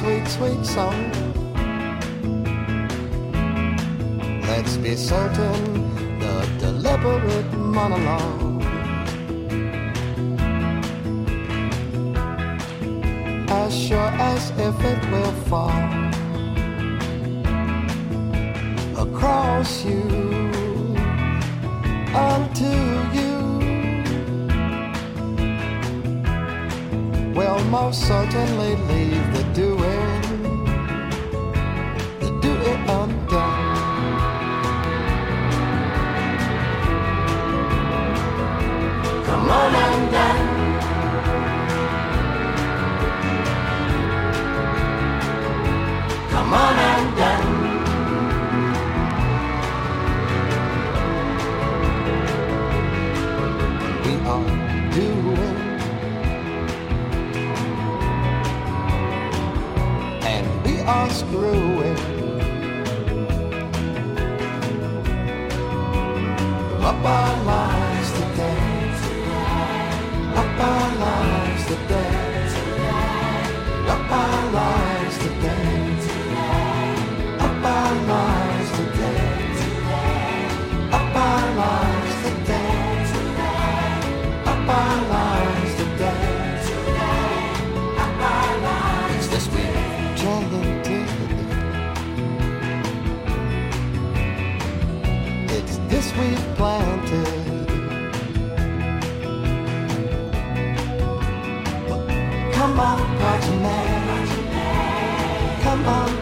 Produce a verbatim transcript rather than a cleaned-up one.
sweet, sweet song. Let's be certain the deliberate monologue, as sure as if it will fall across you, unto you, will most certainly leave the doing, the doing undone. Come on and dance. Come on and dance. We are doing, and we are screwing up our lives today. Up our lives today. Up our lives today. Up our lives today. Up our lives today. Up our lives today. Up our lives. It's this week chanting. It's this week planted. Come on, Progeny. Come on.